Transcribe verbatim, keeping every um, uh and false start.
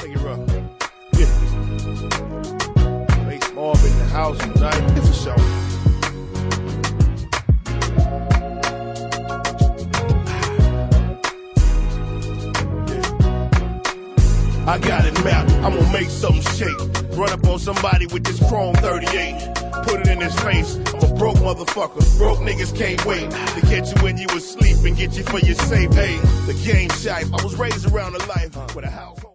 Take it rough. Yeah. Make Marv in the house tonight. Yeah, for sure. I got it mapped, I'm gonna make something shake. Run up on somebody with this chrome thirty-eight. Put it in his face, I'm a broke motherfucker. Broke niggas can't wait to catch you when you asleep and get you for your safe. Hey, the game shape, I was raised around a life with a house.